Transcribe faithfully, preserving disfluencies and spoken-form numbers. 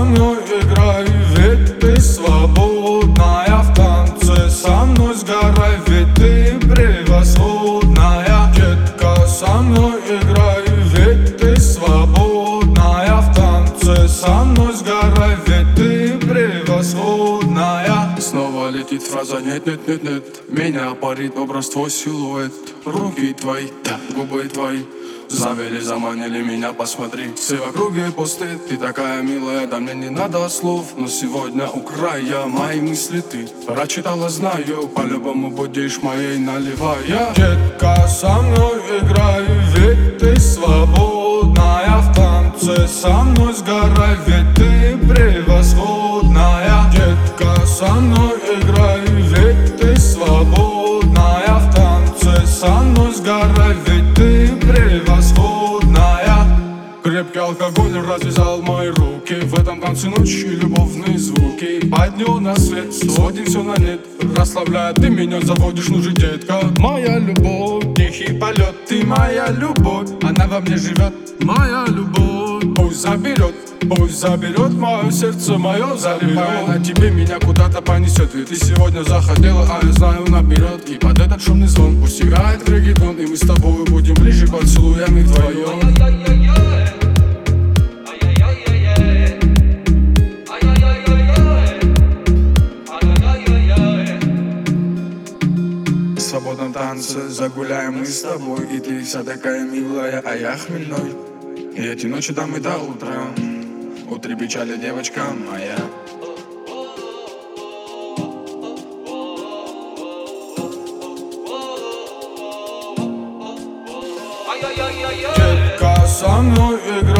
мной играй, ведь ты свободная. В танце со мной сгорай, ведь ты превосходная. Детка, со мной играй, ведь ты свободная. В танце со мной сгорай, ведь ты превосходная. Снова летит фраза нет, нет, нет, нет. Меня парит образ твой силуэт. Руки твои, да, губы твои завели, заманили меня, посмотри. Все в округе пусты, ты такая милая, да мне не надо слов. Но сегодня у края мои мысли ты прочитала, знаю, по-любому будешь моей, наливая. Детка, со мной играй, ведь ты свободная. В танце со мной сгорай, ведь ты превосходная. Детка, со мной играй, ведь ты свободная. В танце со мной сгорай, ведь ты превосходная. Крепкий алкоголь развязал мои руки. В этом танце ночи любовные звуки. Поднял на свет, сводим все на нет. Расслабляет, ты меня заводишь, ну же, детка. Моя любовь, тихий полет. Ты моя любовь, она во мне живет. Моя любовь, пусть заберет, пусть заберет мое сердце, мое залипает. На тебе меня куда-то понесет. Ведь ты сегодня захотела, а я знаю наперед. И под этот шумный звон пусть играет реггетон. И мы с тобой будем ближе поцелуями вдвоем. В свободном танце загуляем мы с тобой. И ты вся такая милая, а я хмельной. И эти ночи там и до утра. Утри печали, девочка моя. Детка, со мной играй.